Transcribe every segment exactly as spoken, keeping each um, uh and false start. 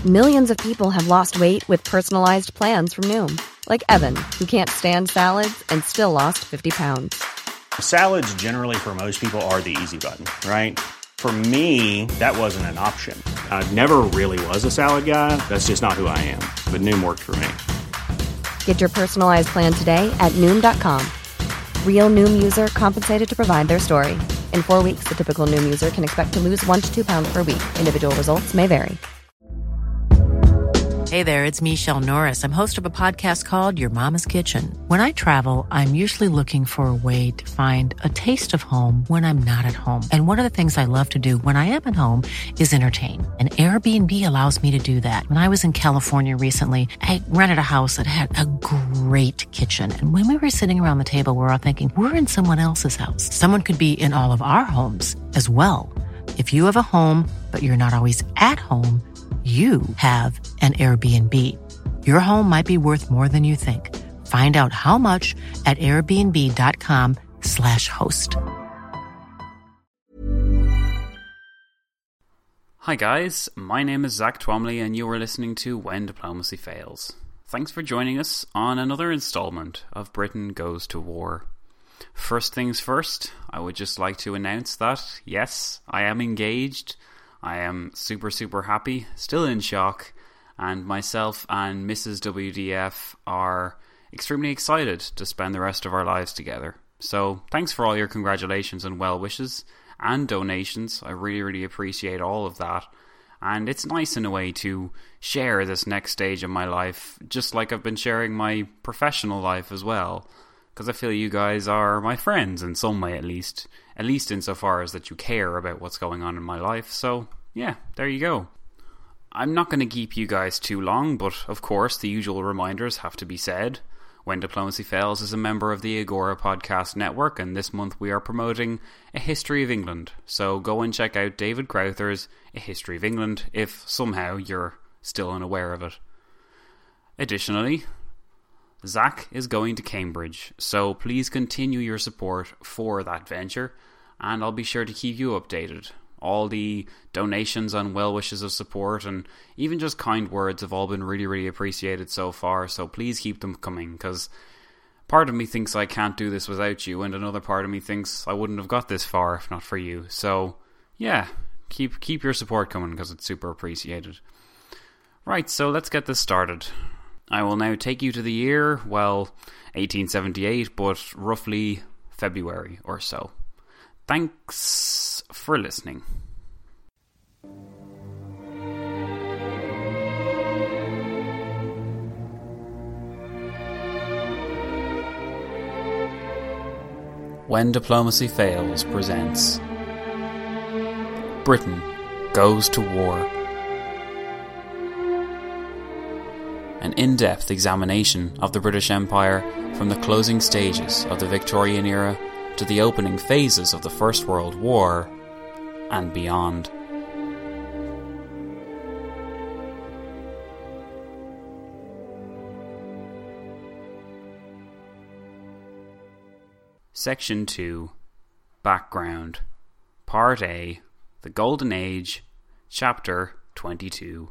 Millions of people have lost weight with personalized plans from Noom. Like Evan, who can't stand salads and still lost fifty pounds. Salads generally for most people are the easy button, right? For me, that wasn't an option. I never really was a salad guy. That's just not who I am. But Noom worked for me. Get your personalized plan today at Noom dot com. Real Noom user compensated to provide their story. In four weeks, the typical Noom user can expect to lose one to two pounds per week. Individual results may vary. Hey there, it's Michelle Norris. I'm host of a podcast called Your Mama's Kitchen. When I travel, I'm usually looking for a way to find a taste of home when I'm not at home. And one of the things I love to do when I am at home is entertain. And Airbnb allows me to do that. When I was in California recently, I rented a house that had a great kitchen. And when we were sitting around the table, we were all thinking, we're in someone else's house. Someone could be in all of our homes as well. If you have a home, but you're not always at home, you have an Airbnb. Your home might be worth more than you think. Find out how much at airbnb.com slash host. Hi guys, my name is Zach Twomley and you are listening to When Diplomacy Fails. Thanks for joining us on another installment of Britain Goes to War. First things first, I would just like to announce that, yes, I am engaged. I am super, super happy, still in shock, and myself and Missus W D F are extremely excited to spend the rest of our lives together. So, thanks for all your congratulations and well wishes, and donations. I really, really appreciate all of that. And it's nice in a way to share this next stage of my life, just like I've been sharing my professional life as well. Because I feel you guys are my friends in some way at least. At least insofar as that you care about what's going on in my life. So, yeah, there you go. I'm not going to keep you guys too long, but of course the usual reminders have to be said. When Diplomacy Fails is a member of the Agora Podcast Network, and this month we are promoting A History of England. So go and check out David Crowther's A History of England, if somehow you're still unaware of it. Additionally, Zach is going to Cambridge, so please continue your support for that venture, and I'll be sure to keep you updated. All the donations and well wishes of support, and even just kind words, have all been really, really appreciated so far, so please keep them coming, because part of me thinks I can't do this without you, and another part of me thinks I wouldn't have got this far if not for you. So, yeah, keep keep your support coming, because it's super appreciated. Right, so let's get this started. I will now take you to the year, well, eighteen seventy-eight, but roughly February or so. Thanks for listening. When Diplomacy Fails presents Britain Goes to War. An in-depth examination of the British Empire from the closing stages of the Victorian era to the opening phases of the First World War and beyond. Section two. Background. Part A. The Golden Age. Chapter twenty-two.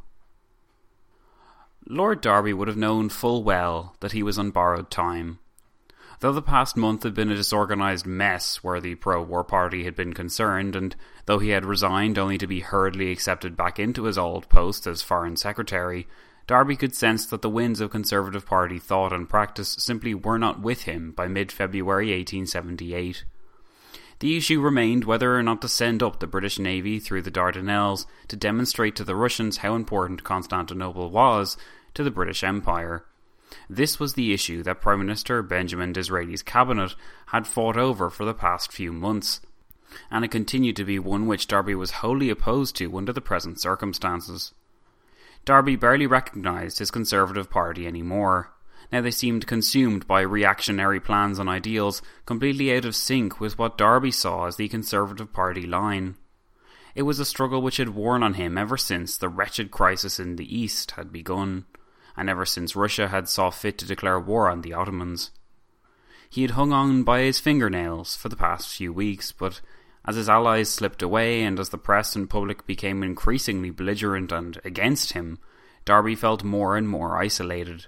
Lord Derby would have known full well that he was on borrowed time. Though the past month had been a disorganised mess where the pro-war party had been concerned, and though he had resigned only to be hurriedly accepted back into his old post as Foreign Secretary, Derby could sense that the winds of Conservative Party thought and practice simply were not with him by mid-February eighteen seventy-eight. The issue remained whether or not to send up the British Navy through the Dardanelles to demonstrate to the Russians how important Constantinople was to the British Empire. This was the issue that Prime Minister Benjamin Disraeli's cabinet had fought over for the past few months, and it continued to be one which Derby was wholly opposed to under the present circumstances. Derby barely recognised his Conservative Party anymore. Now they seemed consumed by reactionary plans and ideals completely out of sync with what Derby saw as the Conservative Party line. It was a struggle which had worn on him ever since the wretched crisis in the East had begun, and ever since Russia had saw fit to declare war on the Ottomans. He had hung on by his fingernails for the past few weeks, but as his allies slipped away and as the press and public became increasingly belligerent and against him, Derby felt more and more isolated.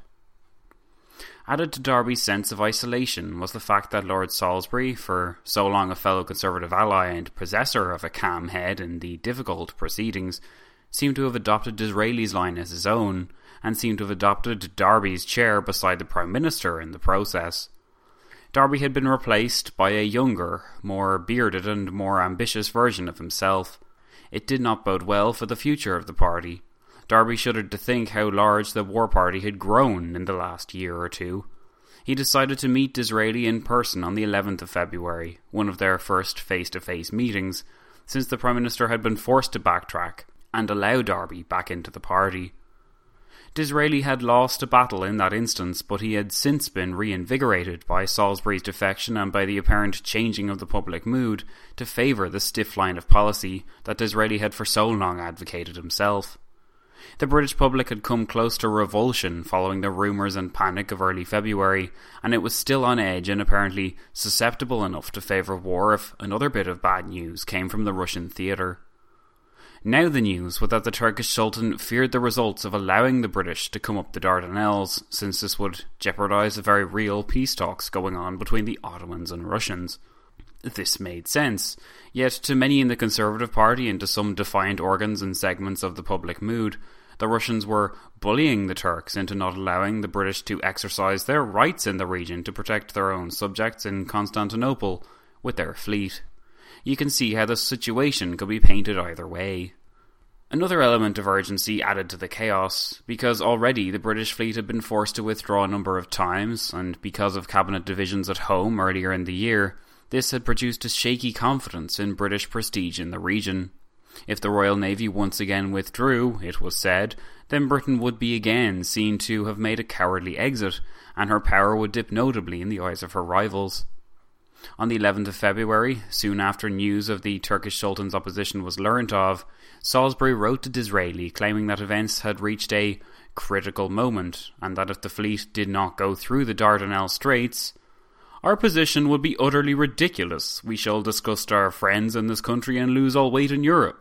Added to Derby's sense of isolation was the fact that Lord Salisbury, for so long a fellow Conservative ally and possessor of a calm head in the difficult proceedings, seemed to have adopted Disraeli's line as his own, and seemed to have adopted Derby's chair beside the Prime Minister in the process. Derby had been replaced by a younger, more bearded and more ambitious version of himself. It did not bode well for the future of the party. Derby shuddered to think how large the war party had grown in the last year or two. He decided to meet Disraeli in person on the eleventh of February, one of their first face-to-face meetings, since the Prime Minister had been forced to backtrack and allow Derby back into the party. Disraeli had lost a battle in that instance, but he had since been reinvigorated by Salisbury's defection and by the apparent changing of the public mood to favour the stiff line of policy that Disraeli had for so long advocated himself. The British public had come close to revulsion following the rumours and panic of early February, and it was still on edge and apparently susceptible enough to favour war if another bit of bad news came from the Russian theatre. Now the news was that the Turkish Sultan feared the results of allowing the British to come up the Dardanelles, since this would jeopardise the very real peace talks going on between the Ottomans and Russians. This made sense, yet to many in the Conservative Party and to some defiant organs and segments of the public mood, the Russians were bullying the Turks into not allowing the British to exercise their rights in the region to protect their own subjects in Constantinople with their fleet. You can see how the situation could be painted either way. Another element of urgency added to the chaos, because already the British fleet had been forced to withdraw a number of times, and because of cabinet divisions at home earlier in the year, this had produced a shaky confidence in British prestige in the region. If the Royal Navy once again withdrew, it was said, then Britain would be again seen to have made a cowardly exit, and her power would dip notably in the eyes of her rivals. On the eleventh of February, soon after news of the Turkish Sultan's opposition was learnt of, Salisbury wrote to Disraeli claiming that events had reached a critical moment, and that if the fleet did not go through the Dardanelles Straits, "Our position would be utterly ridiculous. We shall disgust our friends in this country and lose all weight in Europe."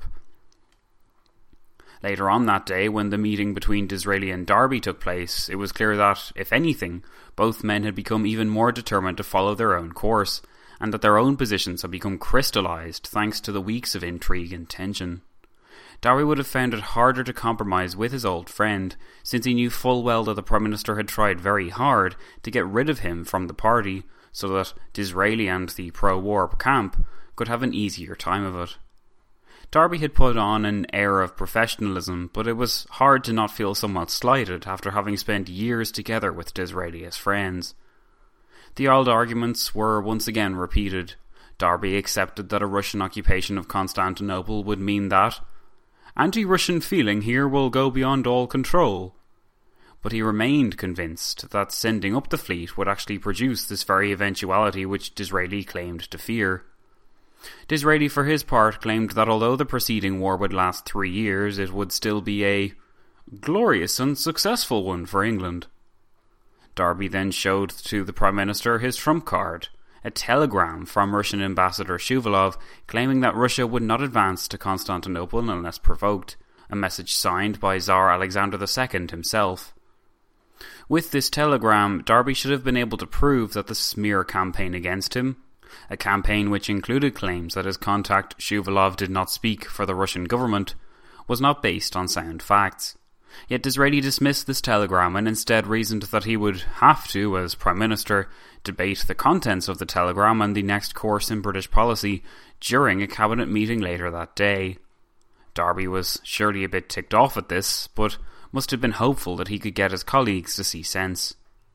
Later on that day, when the meeting between Disraeli and Derby took place, it was clear that, if anything, both men had become even more determined to follow their own course, and that their own positions had become crystallised thanks to the weeks of intrigue and tension. Derby would have found it harder to compromise with his old friend, since he knew full well that the Prime Minister had tried very hard to get rid of him from the party, so that Disraeli and the pro-war camp could have an easier time of it. Derby had put on an air of professionalism, but it was hard to not feel somewhat slighted after having spent years together with Disraeli as friends. The old arguments were once again repeated. Derby accepted that a Russian occupation of Constantinople would mean that anti-Russian feeling here will go beyond all control. But he remained convinced that sending up the fleet would actually produce this very eventuality which Disraeli claimed to fear. Disraeli, for his part, claimed that although the preceding war would last three years, it would still be a glorious and successful one for England. Derby then showed to the Prime Minister his trump card, a telegram from Russian Ambassador Shuvalov claiming that Russia would not advance to Constantinople unless provoked, a message signed by Tsar Alexander the Second himself. With this telegram, Derby should have been able to prove that the smear campaign against him, a campaign which included claims that his contact Shuvalov did not speak for the Russian government, was not based on sound facts. Yet Disraeli dismissed this telegram and instead reasoned that he would have to, as Prime Minister, debate the contents of the telegram and the next course in British policy during a cabinet meeting later that day. Derby was surely a bit ticked off at this, but must have been hopeful that he could get his colleagues to see sense.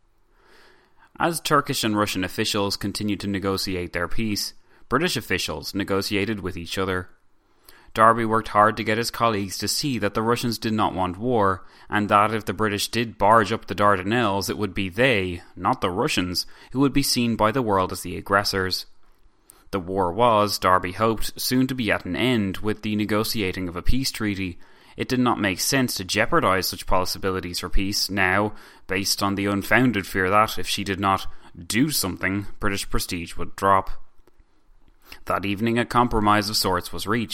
As Turkish and Russian officials continued to negotiate their peace, British officials negotiated with each other. Derby worked hard to get his colleagues to see that the Russians did not want war, and that if the British did barge up the Dardanelles, it would be they, not the Russians, who would be seen by the world as the aggressors. The war was, Derby hoped, soon to be at an end with the negotiating of a peace treaty. It did not make sense to jeopardise such possibilities for peace now, based on the unfounded fear that, if she did not do something, British prestige would drop. That evening a compromise of sorts was reached.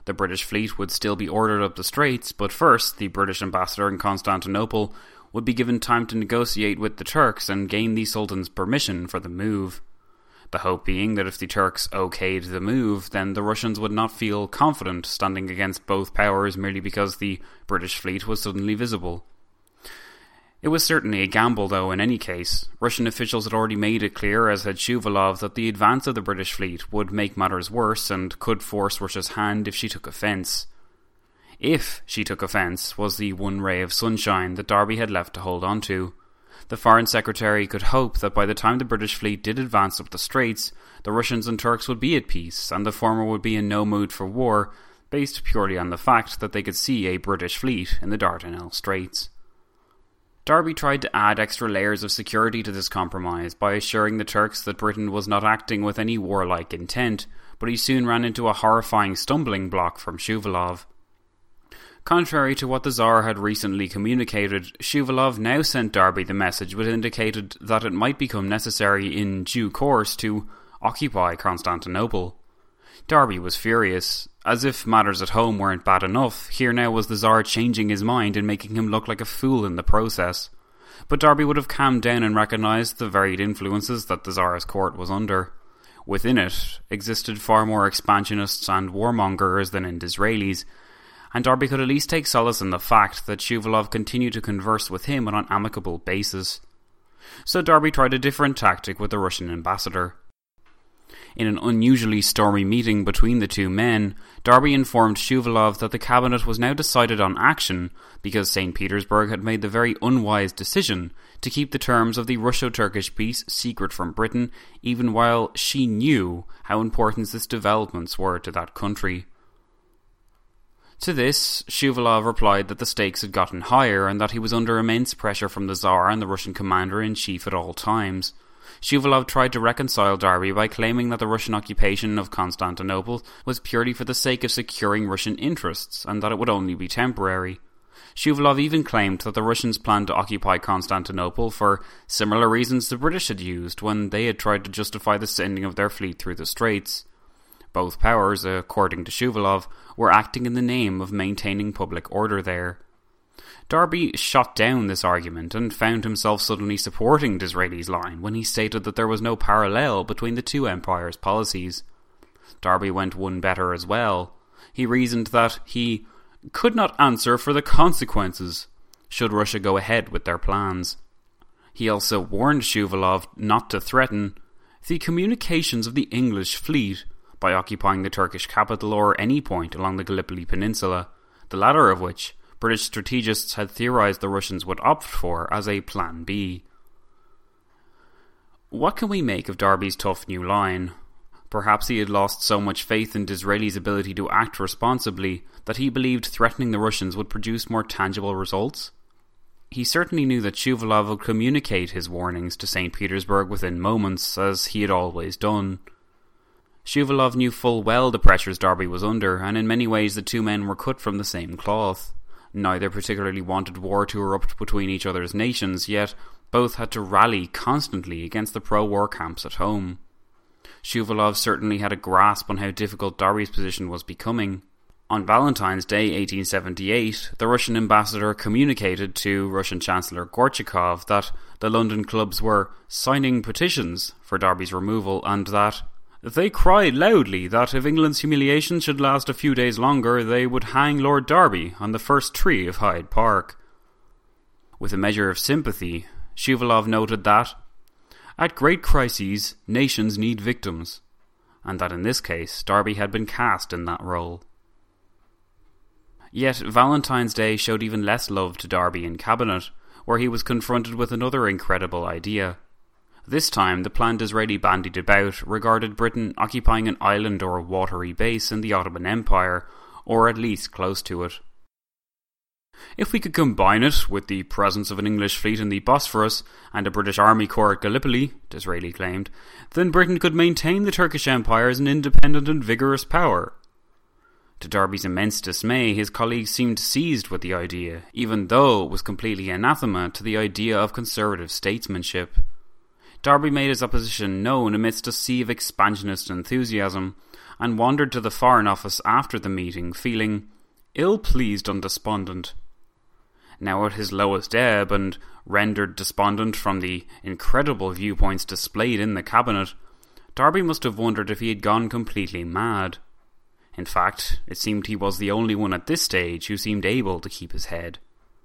The British fleet would still be ordered up the Straits, but first the British ambassador in Constantinople would be given time to negotiate with the Turks and gain the Sultan's permission for the move. The hope being that if the Turks okayed the move, then the Russians would not feel confident standing against both powers merely because the British fleet was suddenly visible. It was certainly a gamble, though, in any case. Russian officials had already made it clear, as had Shuvalov, that the advance of the British fleet would make matters worse and could force Russia's hand if she took offence. If she took offence was the one ray of sunshine that Derby had left to hold on to. The Foreign Secretary could hope that by the time the British fleet did advance up the Straits, the Russians and Turks would be at peace, and the former would be in no mood for war, based purely on the fact that they could see a British fleet in the Dardanelles Straits. Derby tried to add extra layers of security to this compromise by assuring the Turks that Britain was not acting with any warlike intent, but he soon ran into a horrifying stumbling block from Shuvalov. Contrary to what the Tsar had recently communicated, Shuvalov now sent Derby the message which indicated that it might become necessary in due course to occupy Constantinople. Derby was furious. As if matters at home weren't bad enough, here now was the Tsar changing his mind and making him look like a fool in the process. But Derby would have calmed down and recognised the varied influences that the Tsar's court was under. Within it existed far more expansionists and warmongers than in Disraeli's, and Derby could at least take solace in the fact that Shuvalov continued to converse with him on an amicable basis. So Derby tried a different tactic with the Russian ambassador. In an unusually stormy meeting between the two men, Derby informed Shuvalov that the cabinet was now decided on action because Saint Petersburg had made the very unwise decision to keep the terms of the Russo-Turkish peace secret from Britain, even while she knew how important its developments were to that country. To this, Shuvalov replied that the stakes had gotten higher and that he was under immense pressure from the Tsar and the Russian commander-in-chief at all times. Shuvalov tried to reconcile Derby by claiming that the Russian occupation of Constantinople was purely for the sake of securing Russian interests and that it would only be temporary. Shuvalov even claimed that the Russians planned to occupy Constantinople for similar reasons the British had used when they had tried to justify the sending of their fleet through the Straits. Both powers, according to Shuvalov, were acting in the name of maintaining public order there. Derby shot down this argument and found himself suddenly supporting Disraeli's line when he stated that there was no parallel between the two empires' policies. Derby went one better as well. He reasoned that he could not answer for the consequences should Russia go ahead with their plans. He also warned Shuvalov not to threaten the communications of the English fleet by occupying the Turkish capital or any point along the Gallipoli Peninsula, the latter of which British strategists had theorised the Russians would opt for as a Plan B. What can we make of Derby's tough new line? Perhaps he had lost so much faith in Disraeli's ability to act responsibly that he believed threatening the Russians would produce more tangible results. He certainly knew that Shuvalov would communicate his warnings to Saint Petersburg within moments, as he had always done. Shuvalov knew full well the pressures Derby was under, and in many ways the two men were cut from the same cloth. Neither particularly wanted war to erupt between each other's nations, yet both had to rally constantly against the pro-war camps at home. Shuvalov certainly had a grasp on how difficult Derby's position was becoming. On Valentine's Day eighteen seventy-eight, the Russian ambassador communicated to Russian Chancellor Gorchakov that the London clubs were signing petitions for Derby's removal and that they cried loudly that if England's humiliation should last a few days longer, they would hang Lord Derby on the first tree of Hyde Park. With a measure of sympathy, Shuvalov noted that, at great crises, nations need victims, and that in this case, Derby had been cast in that role. Yet Valentine's Day showed even less love to Derby in Cabinet, where he was confronted with another incredible idea. This time, the plan Disraeli bandied about regarded Britain occupying an island or a watery base in the Ottoman Empire, or at least close to it. If we could combine it with the presence of an English fleet in the Bosphorus and a British army corps at Gallipoli, Disraeli claimed, then Britain could maintain the Turkish Empire as an independent and vigorous power. To Derby's immense dismay, his colleagues seemed seized with the idea, even though it was completely anathema to the idea of conservative statesmanship. Derby made his opposition known amidst a sea of expansionist enthusiasm, and wandered to the Foreign Office after the meeting, feeling ill-pleased and despondent. Now at his lowest ebb, and rendered despondent from the incredible viewpoints displayed in the cabinet, Darby must have wondered if he had gone completely mad. In fact, it seemed he was the only one at this stage who seemed able to keep his head.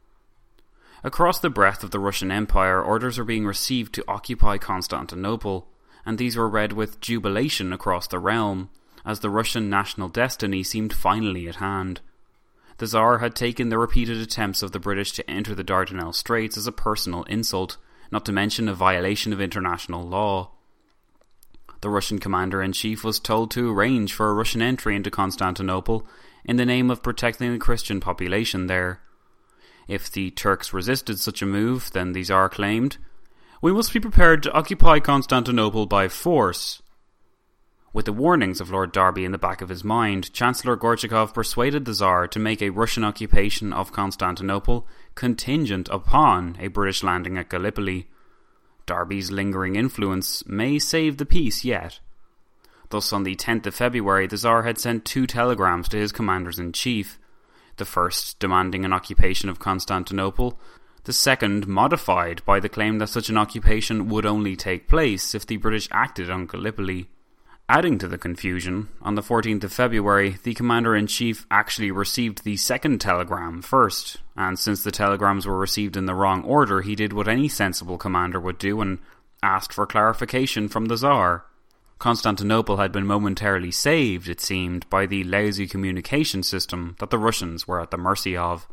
Across the breadth of the Russian Empire, orders were being received to occupy Constantinople, and these were read with jubilation across the realm, as the Russian national destiny seemed finally at hand. The Tsar had taken the repeated attempts of the British to enter the Dardanelles Straits as a personal insult, not to mention a violation of international law. The Russian commander-in-chief was told to arrange for a Russian entry into Constantinople in the name of protecting the Christian population there. If the Turks resisted such a move, then the Tsar claimed, "We must be prepared to occupy Constantinople by force." With the warnings of Lord Derby in the back of his mind, Chancellor Gorchakov persuaded the Tsar to make a Russian occupation of Constantinople contingent upon a British landing at Gallipoli. Derby's lingering influence may save the peace yet. Thus, on the tenth of February, the Tsar had sent two telegrams to his commanders-in-chief, the first demanding an occupation of Constantinople, the second modified by the claim that such an occupation would only take place if the British acted on Gallipoli. Adding to the confusion, on the fourteenth of February, the Commander-in-Chief actually received the second telegram first, and since the telegrams were received in the wrong order, he did what any sensible commander would do and asked for clarification from the Tsar. Constantinople had been momentarily saved, it seemed, by the lousy communication system that the Russians were at the mercy of.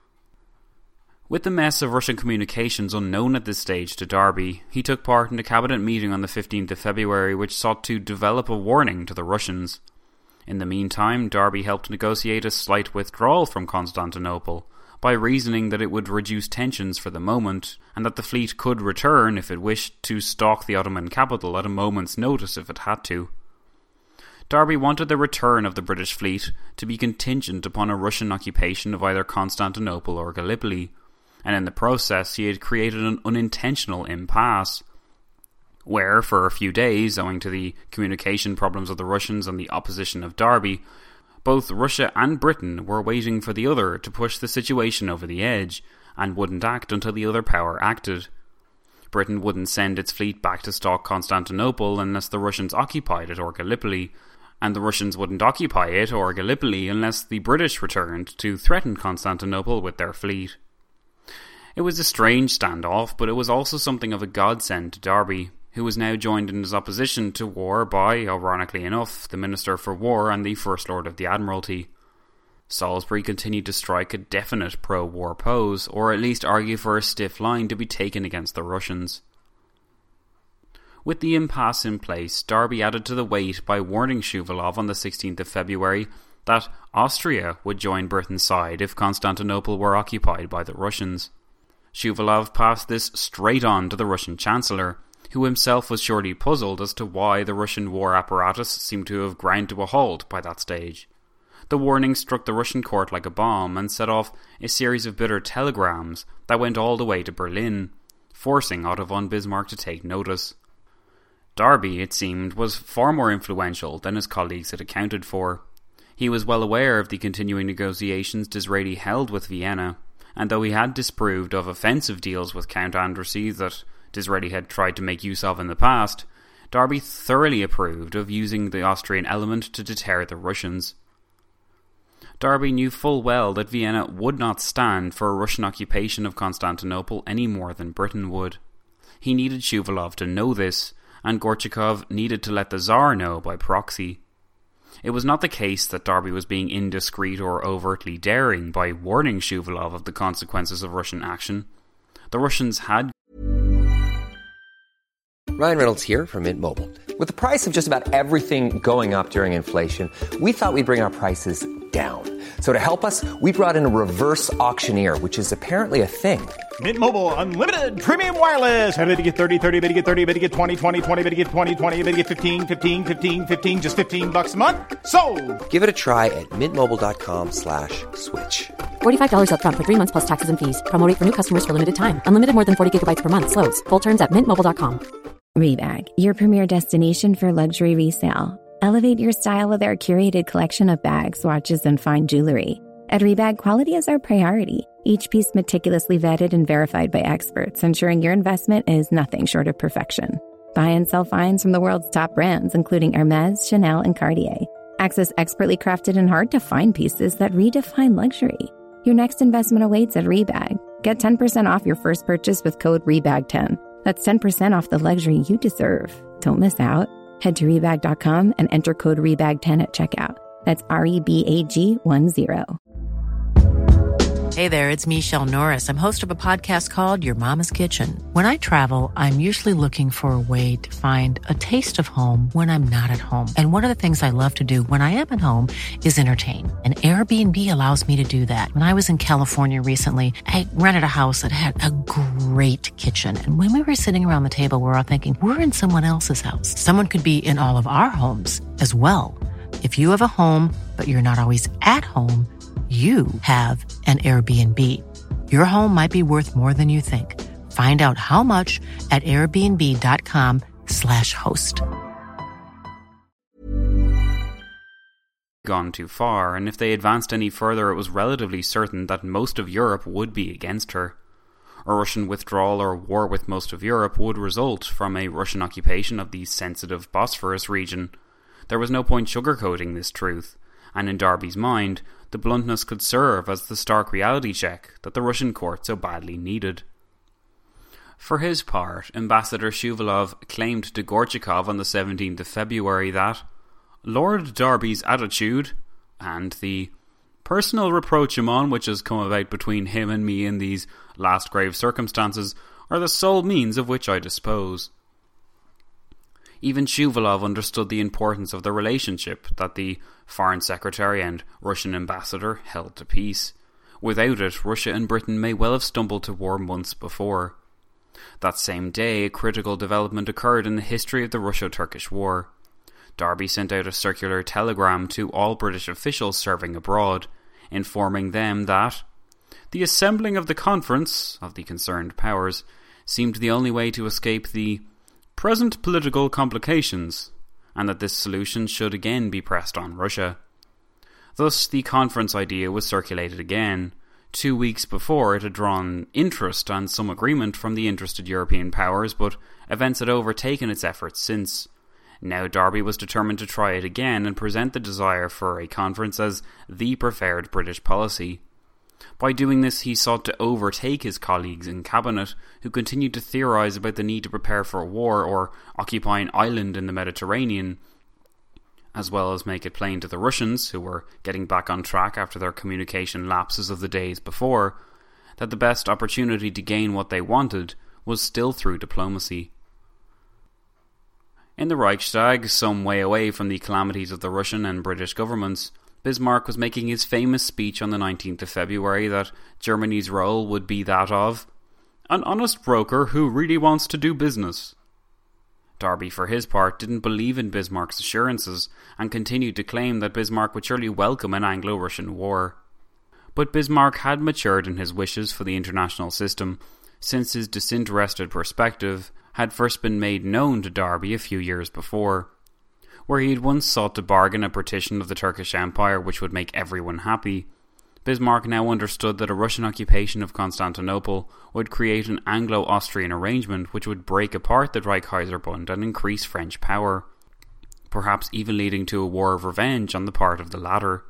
With the mess of Russian communications unknown at this stage to Derby, he took part in a cabinet meeting on the fifteenth of February which sought to develop a warning to the Russians. In the meantime, Derby helped negotiate a slight withdrawal from Constantinople, by reasoning that it would reduce tensions for the moment, and that the fleet could return if it wished to stalk the Ottoman capital at a moment's notice if it had to. Derby wanted the return of the British fleet to be contingent upon a Russian occupation of either Constantinople or Gallipoli, and in the process he had created an unintentional impasse, where for a few days, owing to the communication problems of the Russians and the opposition of Derby, both Russia and Britain were waiting for the other to push the situation over the edge, and wouldn't act until the other power acted. Britain wouldn't send its fleet back to stalk Constantinople unless the Russians occupied it or Gallipoli, and the Russians wouldn't occupy it or Gallipoli unless the British returned to threaten Constantinople with their fleet. It was a strange standoff, but it was also something of a godsend to Derby, who was now joined in his opposition to war by, ironically enough, the Minister for War and the First Lord of the Admiralty. Salisbury continued to strike a definite pro-war pose, or at least argue for a stiff line to be taken against the Russians. With the impasse in place, Derby added to the weight by warning Shuvalov on the sixteenth of February that Austria would join Britain's side if Constantinople were occupied by the Russians. Shuvalov passed this straight on to the Russian Chancellor, who himself was surely puzzled as to why the Russian war apparatus seemed to have ground to a halt by that stage. The warning struck the Russian court like a bomb and set off a series of bitter telegrams that went all the way to Berlin, forcing Otto von Bismarck to take notice. Derby, it seemed, was far more influential than his colleagues had accounted for. He was well aware of the continuing negotiations Disraeli held with Vienna, and though he had disapproved of offensive deals with Count Andrusy that Disraeli had tried to make use of in the past, Derby thoroughly approved of using the Austrian element to deter the Russians. Derby knew full well that Vienna would not stand for a Russian occupation of Constantinople any more than Britain would. He needed Shuvalov to know this, and Gorchakov needed to let the Tsar know by proxy. It was not the case that Derby was being indiscreet or overtly daring by warning Shuvalov of the consequences of Russian action. The Russians had... Ryan Reynolds here from Mint Mobile. With the price of just about everything going up during inflation, we thought we'd bring our prices down. So to help us, we brought in a reverse auctioneer, which is apparently a thing. Mint Mobile Unlimited Premium Wireless. How to get thirty, thirty, how to get thirty, how to get twenty, twenty, twenty, how to get twenty, twenty, how to get fifteen, fifteen, fifteen, fifteen, just fifteen bucks a month? Sold! Give it a try at mintmobile.com slash switch. forty-five dollars up front for three months plus taxes and fees. Promo rate for new customers for limited time. Unlimited more than forty gigabytes per month. Slows full terms at mint mobile dot com. Rebag, your premier destination for luxury resale. Elevate your style with our curated collection of bags, watches, and fine jewelry. At Rebag, quality is our priority. Each piece meticulously vetted and verified by experts, ensuring your investment is nothing short of perfection. Buy and sell finds from the world's top brands, including Hermes, Chanel, and Cartier. Access expertly crafted and hard-to-find pieces that redefine luxury. Your next investment awaits at Rebag. Get ten percent off your first purchase with code R E B A G ten. That's ten percent off the luxury you deserve. Don't miss out. Head to Rebag dot com and enter code R E B A G ten at checkout. That's R E B A G one zero. Hey there, it's Michelle Norris. I'm host of a podcast called Your Mama's Kitchen. When I travel, I'm usually looking for a way to find a taste of home when I'm not at home. And one of the things I love to do when I am at home is entertain. And Airbnb allows me to do that. When I was in California recently, I rented a house that had a great kitchen. And when we were sitting around the table, we were all thinking, we're in someone else's house. Someone could be in all of our homes as well. If you have a home, but you're not always at home, you have an Airbnb. Your home might be worth more than you think. Find out how much at airbnb.com slash host. Gone too far, and if they advanced any further, it was relatively certain that most of Europe would be against her. A Russian withdrawal or war with most of Europe would result from a Russian occupation of the sensitive Bosphorus region. There was no point sugarcoating this truth, and in Darby's mind, the bluntness could serve as the stark reality check that the Russian court so badly needed. For his part, Ambassador Shuvalov claimed to Gorchakov on the seventeenth of February that Lord Darby's attitude and the personal rapprochement which has come about between him and me in these last grave circumstances are the sole means of which I dispose. Even Shuvalov understood the importance of the relationship that the Foreign Secretary and Russian ambassador held to peace. Without it, Russia and Britain may well have stumbled to war months before. That same day, a critical development occurred in the history of the Russo-Turkish War. Darby sent out a circular telegram to all British officials serving abroad, informing them that the assembling of the conference of the concerned powers seemed the only way to escape the present political complications, and that this solution should again be pressed on Russia. Thus, the conference idea was circulated again. Two weeks before, it had drawn interest and some agreement from the interested European powers, but events had overtaken its efforts since. Now Darby was determined to try it again and present the desire for a conference as the preferred British policy. By doing this, he sought to overtake his colleagues in cabinet, who continued to theorise about the need to prepare for war or occupy an island in the Mediterranean, as well as make it plain to the Russians, who were getting back on track after their communication lapses of the days before, that the best opportunity to gain what they wanted was still through diplomacy. In the Reichstag, some way away from the calamities of the Russian and British governments, Bismarck was making his famous speech on the nineteenth of February that Germany's role would be that of an honest broker who really wants to do business. Darby, for his part, didn't believe in Bismarck's assurances and continued to claim that Bismarck would surely welcome an Anglo-Russian war. But Bismarck had matured in his wishes for the international system, since his disinterested perspective had first been made known to Darby a few years before. Where he had once sought to bargain a partition of the Turkish Empire which would make everyone happy, Bismarck now understood that a Russian occupation of Constantinople would create an Anglo-Austrian arrangement which would break apart the Reichskaiserbund and increase French power, perhaps even leading to a war of revenge on the part of the latter.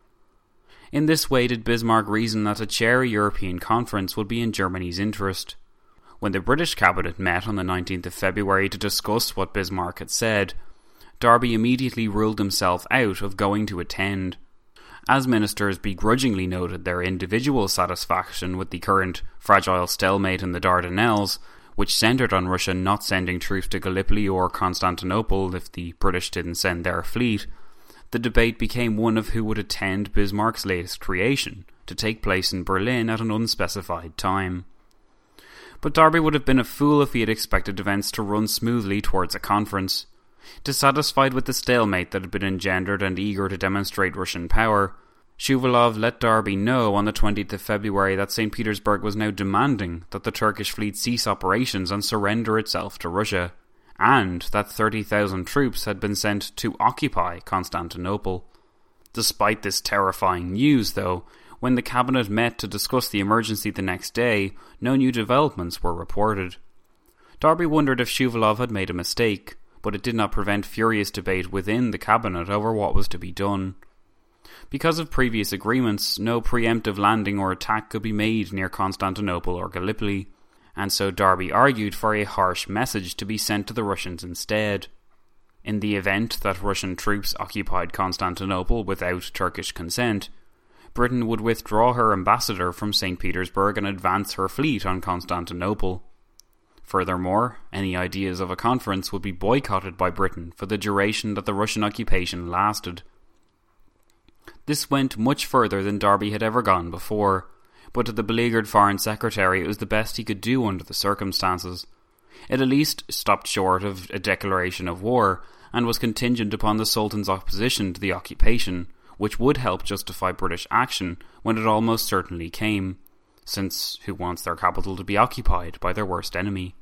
In this way did Bismarck reason that a chair a European conference would be in Germany's interest. When the British cabinet met on the nineteenth of February to discuss what Bismarck had said, Darby immediately ruled himself out of going to attend. As ministers begrudgingly noted their individual satisfaction with the current fragile stalemate in the Dardanelles, which centred on Russia not sending troops to Gallipoli or Constantinople if the British didn't send their fleet, the debate became one of who would attend Bismarck's latest creation, to take place in Berlin at an unspecified time. But Darby would have been a fool if he had expected events to run smoothly towards a conference. Dissatisfied with the stalemate that had been engendered and eager to demonstrate Russian power, Shuvalov let Darby know on the twentieth of February that Saint Petersburg was now demanding that the Turkish fleet cease operations and surrender itself to Russia, and that thirty thousand troops had been sent to occupy Constantinople. Despite this terrifying news, though, when the cabinet met to discuss the emergency the next day, no new developments were reported. Darby wondered if Shuvalov had made a mistake, but it did not prevent furious debate within the cabinet over what was to be done. Because of previous agreements, no preemptive landing or attack could be made near Constantinople or Gallipoli, and so Darby argued for a harsh message to be sent to the Russians instead. In the event that Russian troops occupied Constantinople without Turkish consent, Britain would withdraw her ambassador from Saint Petersburg and advance her fleet on Constantinople. Furthermore, any ideas of a conference would be boycotted by Britain for the duration that the Russian occupation lasted. This went much further than Darby had ever gone before, but to the beleaguered Foreign Secretary it was the best he could do under the circumstances. It at least stopped short of a declaration of war, and was contingent upon the Sultan's opposition to the occupation, which would help justify British action when it almost certainly came, since who wants their capital to be occupied by their worst enemy?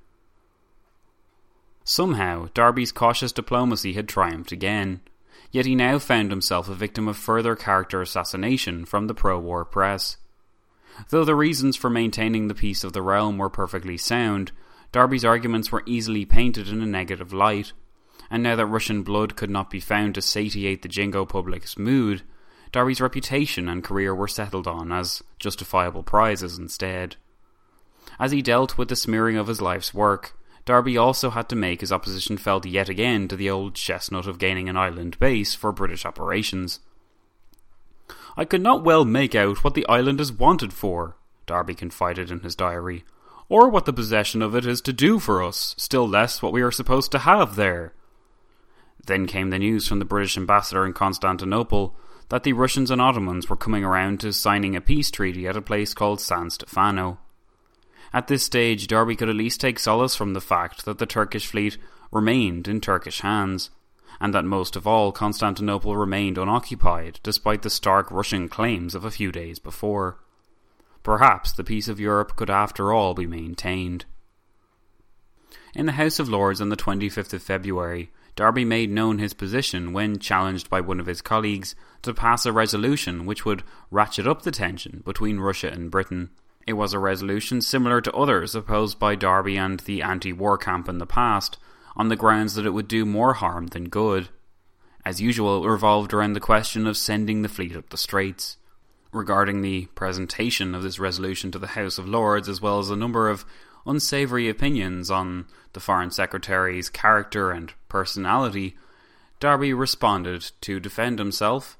Somehow, Darby's cautious diplomacy had triumphed again, yet he now found himself a victim of further character assassination from the pro-war press. Though the reasons for maintaining the peace of the realm were perfectly sound, Darby's arguments were easily painted in a negative light, and now that Russian blood could not be found to satiate the Jingo public's mood, Darby's reputation and career were settled on as justifiable prizes instead. As he dealt with the smearing of his life's work, Darby also had to make his opposition felt yet again to the old chestnut of gaining an island base for British operations. "I could not well make out what the island is wanted for," Darby confided in his diary, "or what the possession of it is to do for us, still less what we are supposed to have there." Then came the news from the British ambassador in Constantinople that the Russians and Ottomans were coming around to signing a peace treaty at a place called San Stefano. At this stage, Darby could at least take solace from the fact that the Turkish fleet remained in Turkish hands, and that most of all Constantinople remained unoccupied despite the stark Russian claims of a few days before. Perhaps the peace of Europe could after all be maintained. In the House of Lords on the twenty-fifth of February, Darby made known his position when challenged by one of his colleagues to pass a resolution which would ratchet up the tension between Russia and Britain. It was a resolution similar to others opposed by Darby and the anti-war camp in the past, on the grounds that it would do more harm than good. As usual, it revolved around the question of sending the fleet up the Straits. Regarding the presentation of this resolution to the House of Lords, as well as a number of unsavoury opinions on the Foreign Secretary's character and personality, Darby responded to defend himself.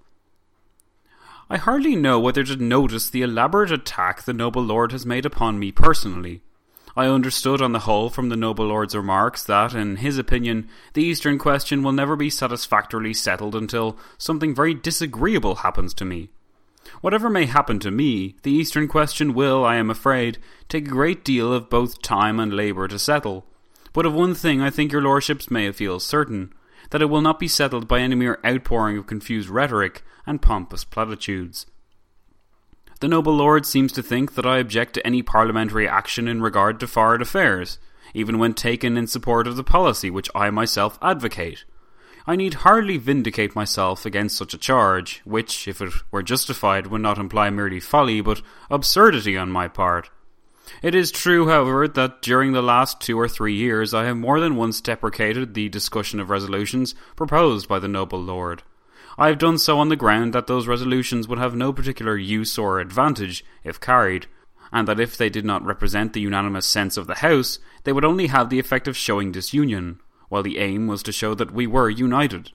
"I hardly know whether to notice the elaborate attack the noble lord has made upon me personally. I understood on the whole from the noble lord's remarks that, in his opinion, the Eastern question will never be satisfactorily settled until something very disagreeable happens to me. Whatever may happen to me, the Eastern question will, I am afraid, take a great deal of both time and labour to settle. But of one thing I think your lordships may feel certain, that it will not be settled by any mere outpouring of confused rhetoric and pompous platitudes. The noble lord seems to think that I object to any parliamentary action in regard to foreign affairs, even when taken in support of the policy which I myself advocate. I need hardly vindicate myself against such a charge, which, if it were justified, would not imply merely folly, but absurdity on my part. It is true, however, that during the last two or three years I have more than once deprecated the discussion of resolutions proposed by the noble lord. I have done so on the ground that those resolutions would have no particular use or advantage if carried, and that if they did not represent the unanimous sense of the House, they would only have the effect of showing disunion, while the aim was to show that we were united."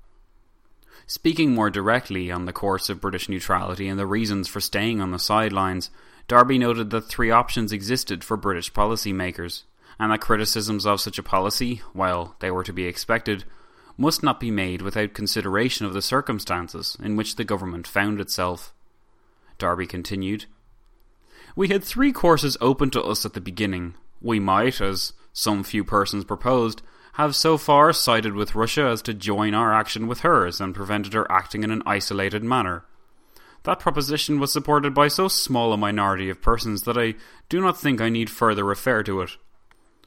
Speaking more directly on the course of British neutrality and the reasons for staying on the sidelines, Darby noted that three options existed for British policymakers, and that criticisms of such a policy, while they were to be expected, must not be made without consideration of the circumstances in which the government found itself. Darby continued, "We had three courses open to us at the beginning. We might, as some few persons proposed, have so far sided with Russia as to join our action with hers and prevented her acting in an isolated manner. That proposition was supported by so small a minority of persons that I do not think I need further refer to it.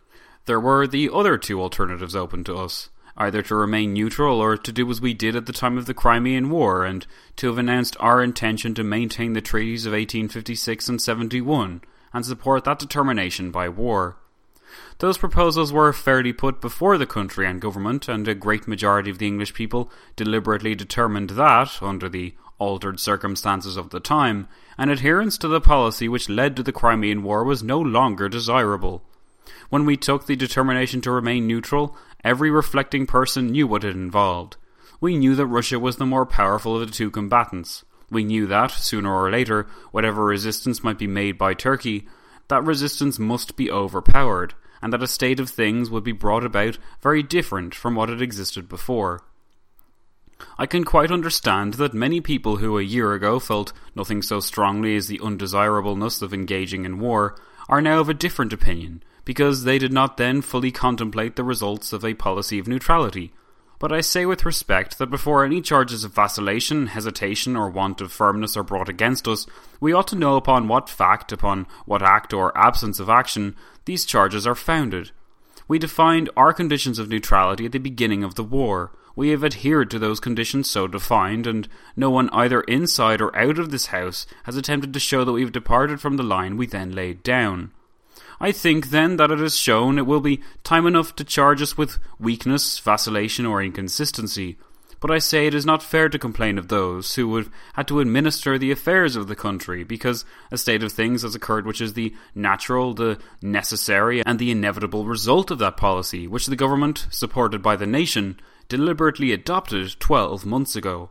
There were the other two alternatives open to us, either to remain neutral or to do as we did at the time of the Crimean War, and to have announced our intention to maintain the treaties of eighteen fifty-six and seventy-one, and support that determination by war. Those proposals were fairly put before the country and government, and a great majority of the English people deliberately determined that, under the altered circumstances of the time, an adherence to the policy which led to the Crimean War was no longer desirable. When we took the determination to remain neutral, every reflecting person knew what it involved. We knew that Russia was the more powerful of the two combatants. We knew that, sooner or later, whatever resistance might be made by Turkey, that resistance must be overpowered, and that a state of things would be brought about very different from what had existed before. I can quite understand that many people who a year ago felt nothing so strongly as the undesirableness of engaging in war are now of a different opinion, because they did not then fully contemplate the results of a policy of neutrality. But I say with respect that before any charges of vacillation, hesitation, or want of firmness are brought against us, we ought to know upon what fact, upon what act or absence of action, these charges are founded. We defined our conditions of neutrality at the beginning of the war. We have adhered to those conditions so defined, and no one either inside or out of this house has attempted to show that we have departed from the line we then laid down. I think, then, that it is shown it will be time enough to charge us with weakness, vacillation, or inconsistency. But I say it is not fair to complain of those who would had to administer the affairs of the country, because a state of things has occurred which is the natural, the necessary, and the inevitable result of that policy, which the government, supported by the nation, deliberately adopted twelve months ago.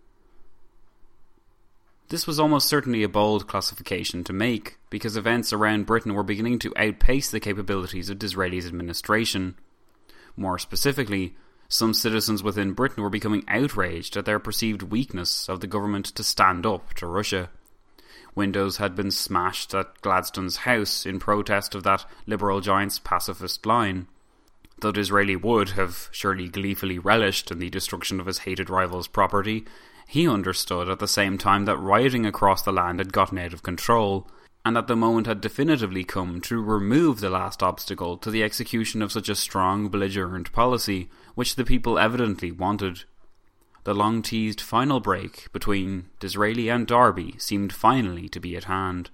This was almost certainly a bold classification to make, because events around Britain were beginning to outpace the capabilities of Disraeli's administration. More specifically, some citizens within Britain were becoming outraged at their perceived weakness of the government to stand up to Russia. Windows had been smashed at Gladstone's house in protest of that Liberal giant's pacifist line. Though Disraeli would have surely gleefully relished in the destruction of his hated rival's property, he understood at the same time that rioting across the land had gotten out of control, and that the moment had definitively come to remove the last obstacle to the execution of such a strong, belligerent policy, which the people evidently wanted. The long-teased final break between Disraeli and Derby seemed finally to be at hand.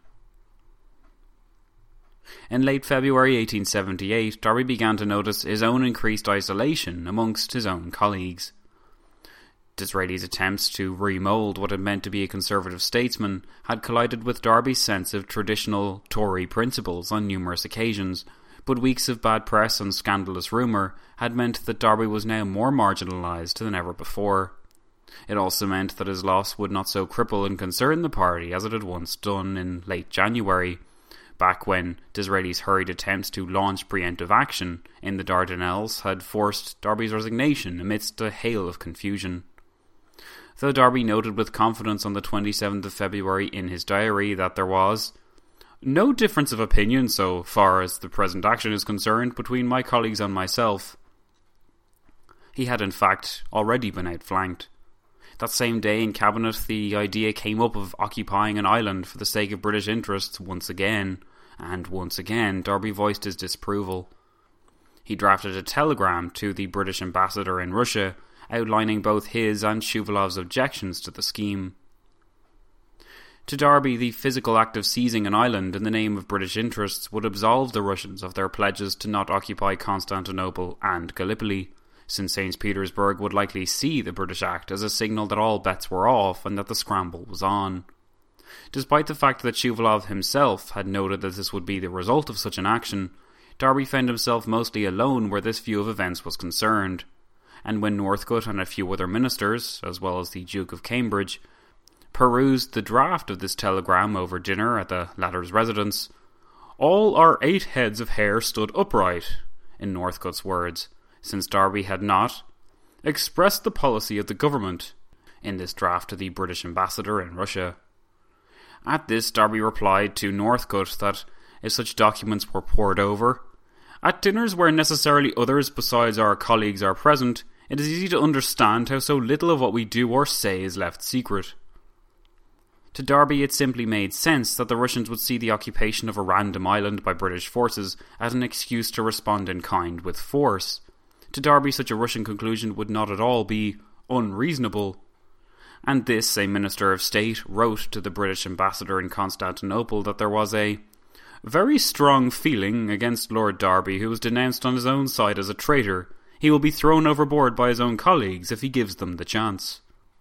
In late February eighteen seventy-eight, Derby began to notice his own increased isolation amongst his own colleagues. Disraeli's attempts to remould what it meant to be a conservative statesman had collided with Derby's sense of traditional Tory principles on numerous occasions, but weeks of bad press and scandalous rumour had meant that Derby was now more marginalised than ever before. It also meant that his loss would not so cripple and concern the party as it had once done in late January, back when Disraeli's hurried attempts to launch preemptive action in the Dardanelles had forced Derby's resignation amidst a hail of confusion. Though Derby noted with confidence on the twenty-seventh of February in his diary that there was no difference of opinion so far as the present action is concerned between my colleagues and myself, he had in fact already been outflanked. That same day in Cabinet the idea came up of occupying an island for the sake of British interests once again, and once again Derby voiced his disapproval. He drafted a telegram to the British ambassador in Russia, outlining both his and Shuvalov's objections to the scheme. To Derby, the physical act of seizing an island in the name of British interests would absolve the Russians of their pledges to not occupy Constantinople and Gallipoli, since Saint Petersburg would likely see the British act as a signal that all bets were off and that the scramble was on. Despite the fact that Shuvalov himself had noted that this would be the result of such an action, Derby found himself mostly alone where this view of events was concerned. And when Northcote and a few other ministers, as well as the Duke of Cambridge, perused the draft of this telegram over dinner at the latter's residence, all our eight heads of hair stood upright, in Northcote's words, since Derby had not expressed the policy of the government in this draft to the British ambassador in Russia. At this, Derby replied to Northcote that if such documents were pored over, at dinners where necessarily others besides our colleagues are present, it is easy to understand how so little of what we do or say is left secret. To Darby, it simply made sense that the Russians would see the occupation of a random island by British forces as an excuse to respond in kind with force. To Darby, such a Russian conclusion would not at all be unreasonable. And this, a Minister of State wrote to the British ambassador in Constantinople that there was a very strong feeling against Lord Darby, who was denounced on his own side as a traitor. He will be thrown overboard by his own colleagues if he gives them the chance.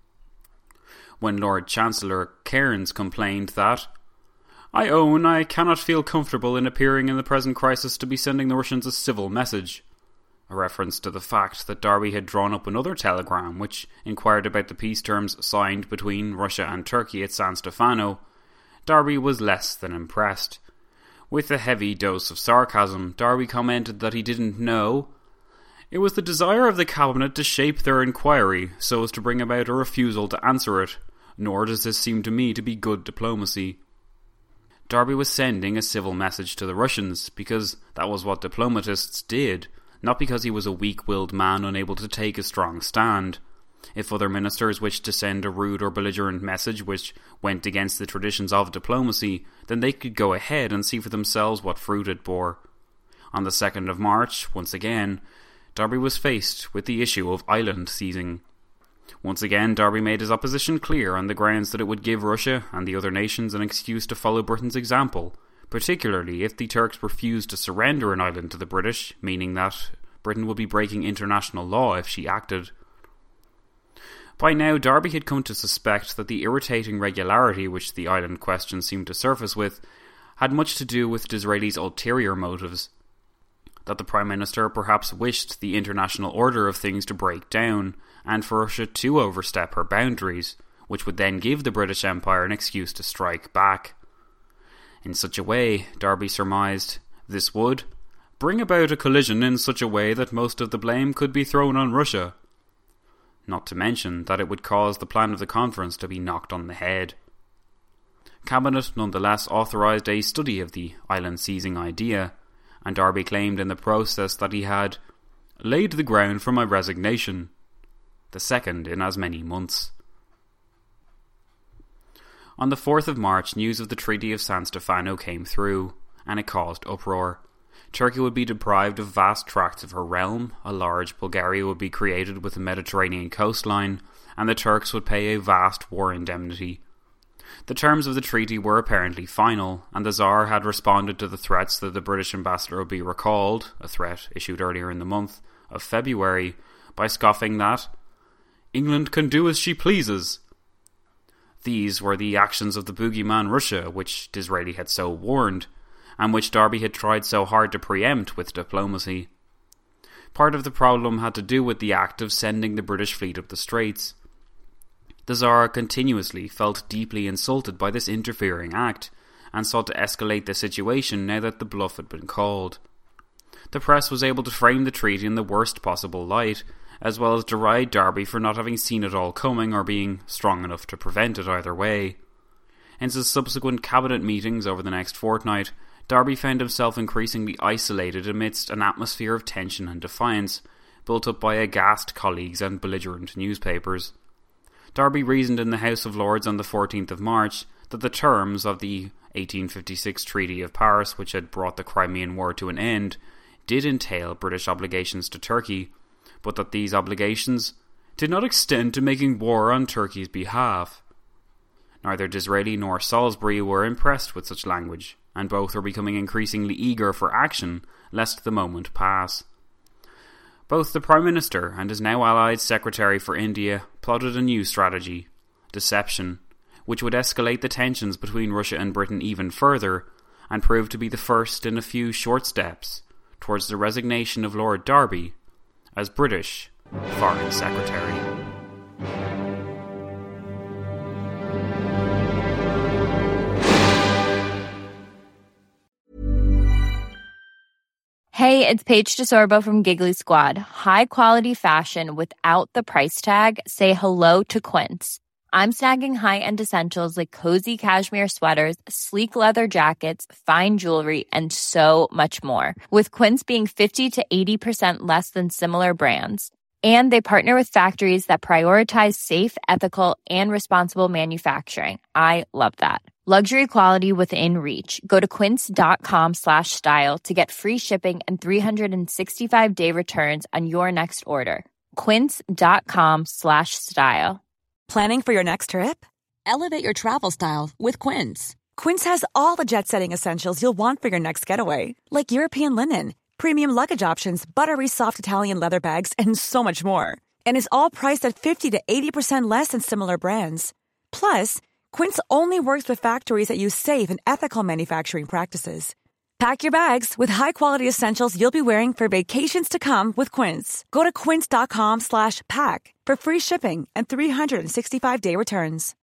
When Lord Chancellor Cairns complained that, "I own I cannot feel comfortable in appearing in the present crisis to be sending the Russians a civil message," a reference to the fact that Darby had drawn up another telegram which inquired about the peace terms signed between Russia and Turkey at San Stefano, Darby was less than impressed. With a heavy dose of sarcasm, Darby commented that he didn't know. It was the desire of the cabinet to shape their inquiry so as to bring about a refusal to answer it, nor does this seem to me to be good diplomacy. Darby was sending a civil message to the Russians because that was what diplomatists did, not because he was a weak-willed man unable to take a strong stand. If other ministers wished to send a rude or belligerent message which went against the traditions of diplomacy, then they could go ahead and see for themselves what fruit it bore. On the second of March, once again, Darby was faced with the issue of island seizing. Once again, Darby made his opposition clear on the grounds that it would give Russia and the other nations an excuse to follow Britain's example, particularly if the Turks refused to surrender an island to the British, meaning that Britain would be breaking international law if she acted. By now, Darby had come to suspect that the irritating regularity which the island question seemed to surface with had much to do with Disraeli's ulterior motives. That the Prime Minister perhaps wished the international order of things to break down, and for Russia to overstep her boundaries, which would then give the British Empire an excuse to strike back. In such a way, Darby surmised, this would bring about a collision in such a way that most of the blame could be thrown on Russia. Not to mention that it would cause the plan of the conference to be knocked on the head. Cabinet nonetheless authorised a study of the island seizing idea, and Darby claimed in the process that he had laid the ground for my resignation, the second in as many months. On the fourth of March, news of the Treaty of San Stefano came through, and it caused uproar. Turkey would be deprived of vast tracts of her realm, a large Bulgaria would be created with a Mediterranean coastline, and the Turks would pay a vast war indemnity. The terms of the treaty were apparently final, and the Tsar had responded to the threats that the British ambassador would be recalled, a threat issued earlier in the month of February, by scoffing that England can do as she pleases. These were the actions of the boogeyman Russia, which Disraeli had so warned, and which Darby had tried so hard to preempt with diplomacy. Part of the problem had to do with the act of sending the British fleet up the Straits. The Tsar continuously felt deeply insulted by this interfering act, and sought to escalate the situation now that the bluff had been called. The press was able to frame the treaty in the worst possible light, as well as deride Darby for not having seen it all coming or being strong enough to prevent it either way. In his subsequent cabinet meetings over the next fortnight, Darby found himself increasingly isolated amidst an atmosphere of tension and defiance, built up by aghast colleagues and belligerent newspapers. Darby reasoned in the House of Lords on the fourteenth of March that the terms of the eighteen fifty-six Treaty of Paris, which had brought the Crimean War to an end, did entail British obligations to Turkey, but that these obligations did not extend to making war on Turkey's behalf. Neither Disraeli nor Salisbury were impressed with such language, and both were becoming increasingly eager for action, lest the moment pass. Both the Prime Minister and his now allied Secretary for India plotted a new strategy, deception, which would escalate the tensions between Russia and Britain even further, and prove to be the first in a few short steps towards the resignation of Lord Darby as British Foreign Secretary. Hey, it's Paige DeSorbo from Giggly Squad. High quality fashion without the price tag. Say hello to Quince. I'm snagging high-end essentials like cozy cashmere sweaters, sleek leather jackets, fine jewelry, and so much more. With Quince being fifty to eighty percent less than similar brands. And they partner with factories that prioritize safe, ethical, and responsible manufacturing. I love that. Luxury quality within reach. Go to quince.com slash style to get free shipping and three sixty-five day returns on your next order. Quince.com slash style. Planning for your next trip? Elevate your travel style with Quince. Quince has all the jet-setting essentials you'll want for your next getaway, like European linen, premium luggage options, buttery soft Italian leather bags, and so much more. And is all priced at fifty to eighty percent less than similar brands. Plus, Quince only works with factories that use safe and ethical manufacturing practices. Pack your bags with high-quality essentials you'll be wearing for vacations to come with Quince. Go to quince.com slash pack for free shipping and three sixty-five day returns.